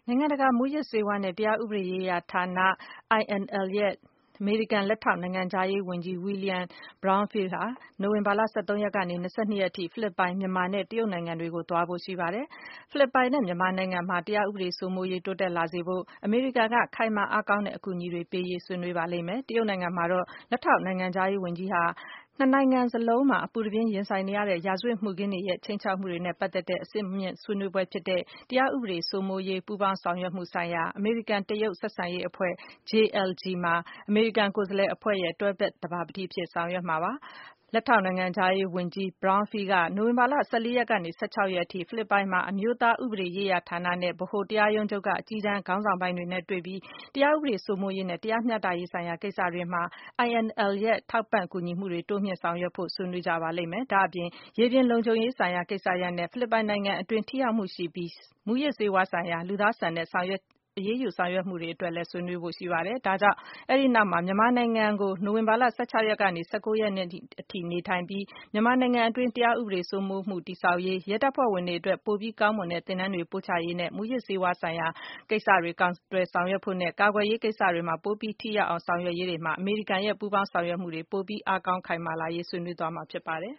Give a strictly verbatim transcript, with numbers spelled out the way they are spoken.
နိုင်ငံတကာမူးယစ်ဆေးဝါးနဲ့တရားဥပဒေရေးရာဌာန I N L ရဲ့အမေရိကန်လက်ထောက်နိုင်ငံခြားရေးဝန်ကြီး William Brownfield ဟာ နိုဝင်ဘာလ ၁၃ ရက်ကနေ ၂၂ ရက်အထိ ဖိလစ်ပိုင်၊ မြန်မာနဲ့ တရုတ်နိုင်ငံတွေကို သွားဖို့ရှိပါတယ်။ ဖိလစ်ပိုင်နဲ့မြန်မာနိုင်ငံမှာ တရားဥပဒေစိုးမိုးရေးတိုးတက်လာစေဖို့ အမေရိကန်က ခိုင်မာအားကောင်းတဲ့အကူအညီတွေပေးရေး ဆွေးနွေးပါလိမ့်မယ်။ တရုတ်နိုင်ငံမှာတော့ လက်ထောက်နိုင်ငံခြားရေးဝန်ကြီးဟာ နှစ်နိုင်ငံစလုံးမှာ အပူတပြင်းရင်ဆိုင်နေရတဲ့ ရာဇဝတ်မှုခင်းတွေရဲ့ ခြိမ်းခြောက်မှုတွေနဲ့ပတ်သက်တဲ့ အဆင့်မြင့်ဆွေးနွေးပွဲဖြစ်တဲ့ တရားဥပဒေစိုးမိုးရေး ပူးပေါင်းဆောင်ရွက်မှုဆိုင်ရာ အမေရိကန်-တရုတ် ဆက်ဆံရေးအဖွဲ့ J L G မှာ အမေရိကန်ကိုယ်စားလှယ်အဖွဲ့ရဲ့ တွဲဖက်သဘာပတိအဖြစ် ဆောင်ရွက်မှာပါ။ လက်ထောက်နိုင်ငံခြားရေးဝန်ကြီး Brownfield က နိုဝင်ဘာလ ၁၄ ရက်ကနေ ၁၆ ရက်အထိ ဖိလစ်ပိုင်မှာ အမျိုးသားဥပဒေရေးရာဌာနနဲ့ ဗဟိုတရားရုံးချုပ်က အကြီးတန်းခေါင်းဆောင်ပိုင်းတွေနဲ့တွေ့ပြီး တရားဥပဒေစိုးမိုးရေးနဲ့ တရားမျှတရေးဆိုင်ရာကိစ္စတွေမှာ I N L ရဲ့ ထောက်ပံ့ကူညီမှုတွေ တိုးမြှင့်ဆောင်ရွက်ဖို့ ဆွေးနွေးကြပါလိမ့်မယ်။ ဒါ့အပြင် ရေပြင်လုံခြုံရေးဆိုင်ရာကိစ္စရပ်နဲ့ ဖိလစ်ပိုင်နိုင်ငံအတွင်း ထိရောက်မှုရှိပြီး မူးယစ်ဆေးဝါးဆိုင်ရာ လူသားဆန်တဲ့ အရေးယူဆောင်ရွက်မှုတွေအတွက်လည်း ဆွေးနွေးဖို့ရှိပါတယ်။ ဒါကြောင့် အဲဒီနောက်မှာ မြန်မာနိုင်ငံကို နိုဝင်ဘာလ ၁၆ ရက်ကနေ ၁၉ ရက်နေ့အထိနေထိုင်ပြီး မြန်မာနိုင်ငံအတွင်း တရားဥပဒေစိုးမိုးမှုတည်ဆောက်ရေး၊ ရဲတပ်ဖွဲ့ဝင်တွေအတွက် ပိုပြီးကောင်းမွန်တဲ့ သင်တန်းတွေပို့ချရေးနဲ့ မူးယစ်ဆေးဝါးဆိုင်ရာကိစ္စတွေ ကိုင်တွယ်ဆောင်ရွက်ဖို့နဲ့ ကာကွယ်ရေးကိစ္စတွေမှာ ပိုပြီးထိရောက်အောင်ဆောင်ရွက်ရေးတွေမှာ အမေရိကန်ရဲ့ ပူးပေါင်းဆောင်ရွက်မှုတွေ ပိုပြီးအားကောင်းခိုင်မာလာရေး ဆွေးနွေးသွားမှာဖြစ်ပါတယ်